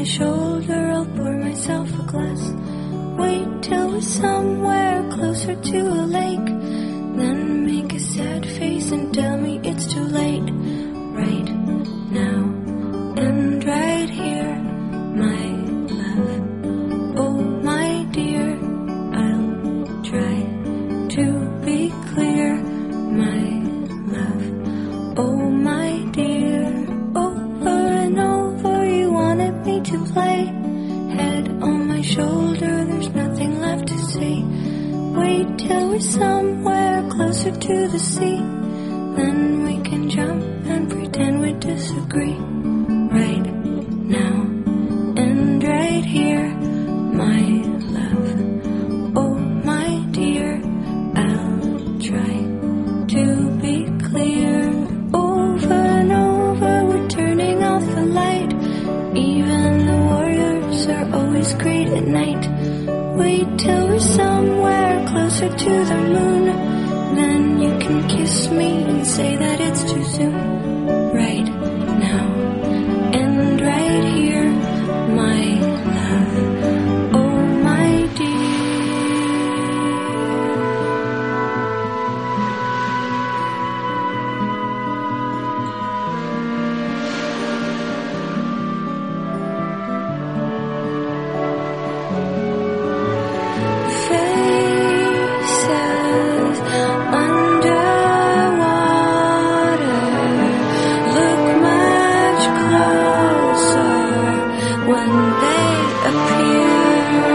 my shoulder, I'll pour myself a glass. Wait till we're somewhere closer to a lake. Then make a sad face and tell me it's too late. Right now and right here, my love. Oh my dear, I'll try to be clear, my love. Oh my dear, over and over you wanted me to play. Head on my shoulder, there's nothing left to say. Wait till we're somewhere closer to the sea. Then we can jump and pretend we disagree. Right now and right here, my love. Oh my dear, I'll try to be clear. Over and over we're turning off the light. Even the warriors are always great at night. Wait till we're somewhere closer to the moon. Then you can kiss me and say that it's too soon. Right now and right here, my love. Oh my dear. Faces underwater look much closer when they appear.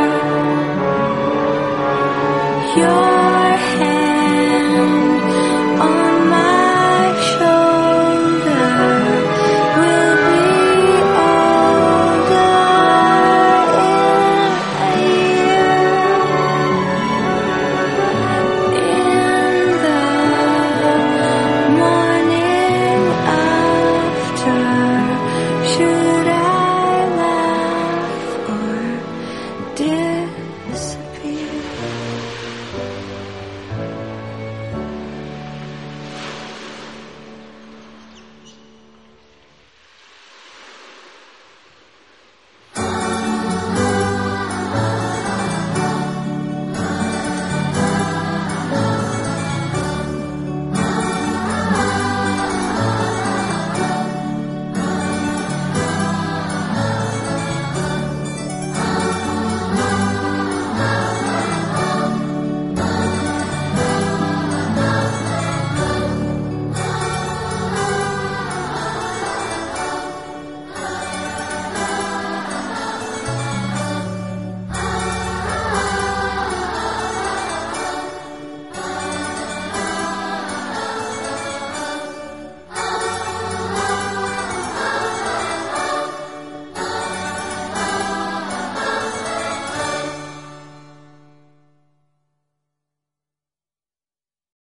Your hand on my shoulder will be older in a year. In the morning after, should I laugh or did